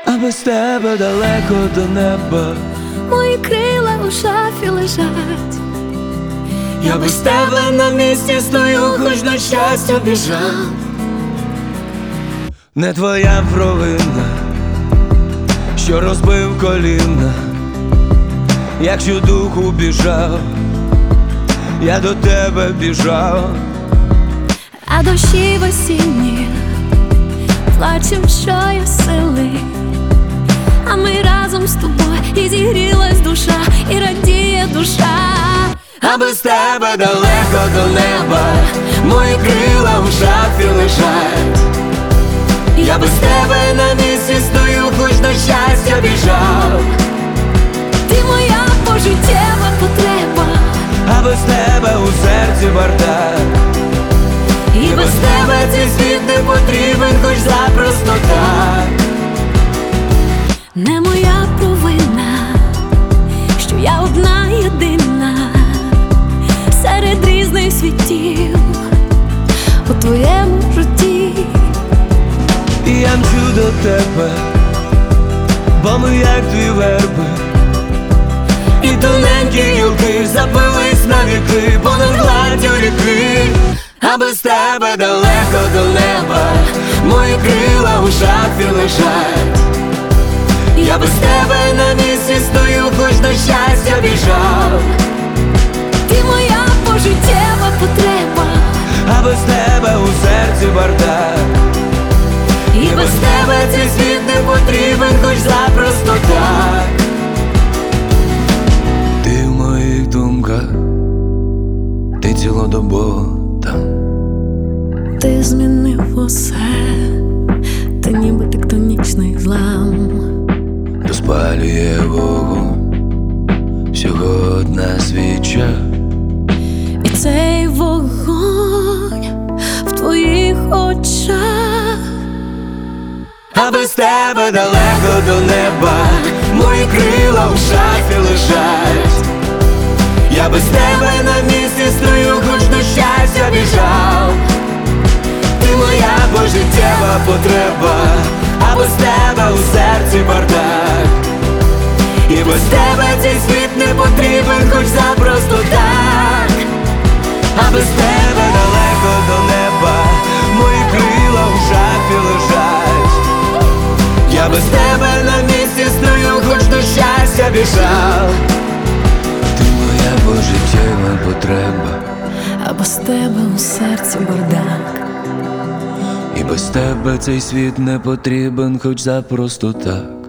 а без тебе далеко до неба. Мої крила у шафі лежать. Я без тебе на місці стою, хоч на щастя біжав. Не твоя провина, що розбив коліна. Якщо духу біжав, я до тебе біжав. А дощі в осінні плачем, що є сили. А ми разом з тобою, і зігрілась душа, і радіє душа. А без тебе далеко до неба, мої крила в шафі лежать. Я без тебе на місці стою, хоч на щастя біжав. Ти моя пожиттєва потреба, А без тебе у серці бардак. І без тебе цей світ не потрібен, хоч запросто так. не моя провина, що я одна єдина серед різних світів у твоєму житті. І я мчу до тебе, бо ми як дві верби. І тоненькі гілки запились на віки понад гладдю ріки. А без тебе далеко до неба, мої крила у шафі лежать. Я без тебе на місці стою, хоч на щастя біжав. Ти моя пожиттєва потреба, А без тебе у серці бардак. І без тебе цей світ не потрібен, хоч запросто так. Ти в моїх думках, ти цілодобово там. ти змінив усе, ти ніби тектонічний злам. Розпалює вогонь всього одна свіча. І цей вогонь в твоїх очах. А без тебе далеко до неба, мої крила в шафі лежать. Я без тебе на місці стою, хоч до щастя біжав. Ти моя пожиттєва потреба, а без тебе у серці бардак. І без тебе цей світ не потрібен, хоч запросто так. А без тебе далеко до неба, мої крила в шафі лежать. Я без тебе на місці стою, хоч до щастя біжав. Ти моя пожиттєва потреба, А без тебе у серці бардак. і без тебе цей світ не потрібен, хоч запросто так.